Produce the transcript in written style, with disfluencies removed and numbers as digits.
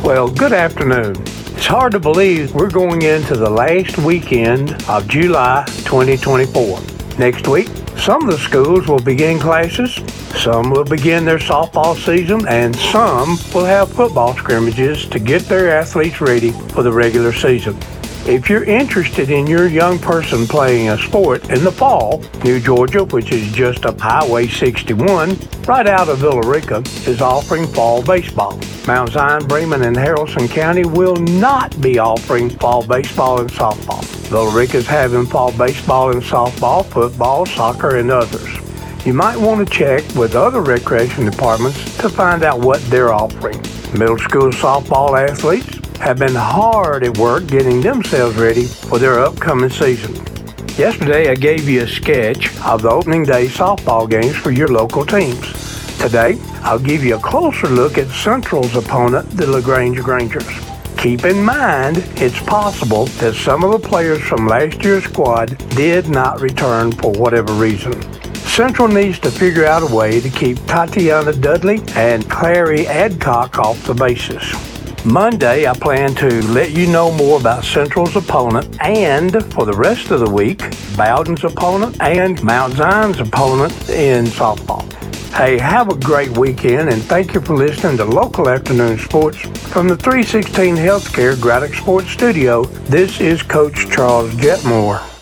Well, good afternoon. It's hard to believe we're going into the last weekend of July 2024. Next week, some of the schools will begin classes, some will begin their softball season, and some will have football scrimmages to get their athletes ready for the regular season. If you're interested in your young person playing a sport in the fall, New Georgia, which is just up Highway 61, right out of Villa Rica, is offering fall baseball. Mount Zion, Bremen, and Haralson County will not be offering fall baseball and softball. Villa Rica is having fall baseball and softball, football, soccer, and others. You might want to check with other recreation departments to find out what they're offering. Middle school softball athletes have been hard at work getting themselves ready for their upcoming season. Yesterday, I gave you a sketch of the opening day softball games for your local teams. Today, I'll give you a closer look at Central's opponent, the LaGrange Grangers. Keep in mind, it's possible that some of the players from last year's squad did not return for whatever reason. Central needs to figure out a way to keep Tatiana Dudley and Clary Adcock off the bases. Monday, I plan to let you know more about Central's opponent and, for the rest of the week, Bowden's opponent and Mount Zion's opponent in softball. Hey, have a great weekend, and thank you for listening to Local Afternoon Sports from the 316 Healthcare Graddock Sports Studio. This is Coach Charles Jetmore.